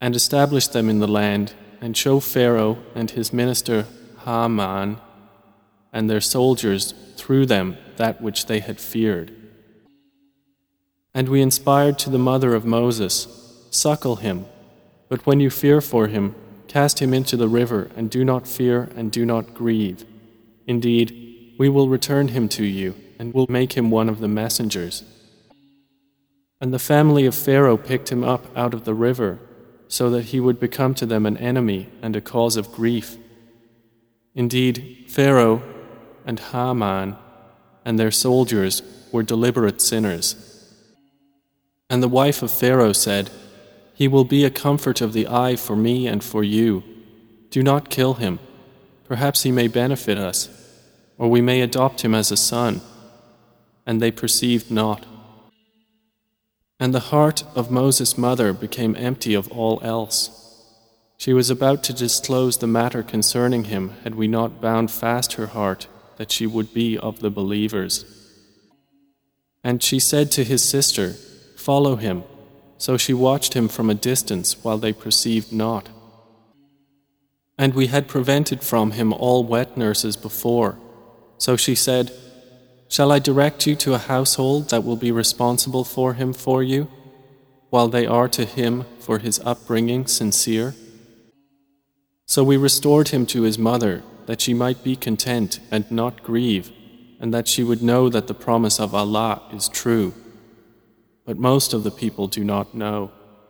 and establish them in the land, and show Pharaoh and his minister Haman and their soldiers through them that which they had feared. And we inspired to the mother of Moses, suckle him, but when you fear for him, cast him into the river, and do not fear and do not grieve. Indeed, we will return him to you, and will make him one of the messengers. And the family of Pharaoh picked him up out of the river, so that he would become to them an enemy and a cause of grief. Indeed, Pharaoh and Haman and their soldiers were deliberate sinners. And the wife of Pharaoh said, "He will be a comfort of the eye for me and for you. Do not kill him. Perhaps he may benefit us, or we may adopt him as a son." And they perceived not. And the heart of Moses' mother became empty of all else. She was about to disclose the matter concerning him had we not bound fast her heart that she would be of the believers. And she said to his sister, "Follow him." So she watched him from a distance while they perceived not. And we had prevented from him all wet nurses before. So she said, "Shall I direct you to a household that will be responsible for him for you, while they are to him for his upbringing sincere?" So we restored him to his mother, that she might be content and not grieve, and that she would know that the promise of Allah is true. But most of the people do not know.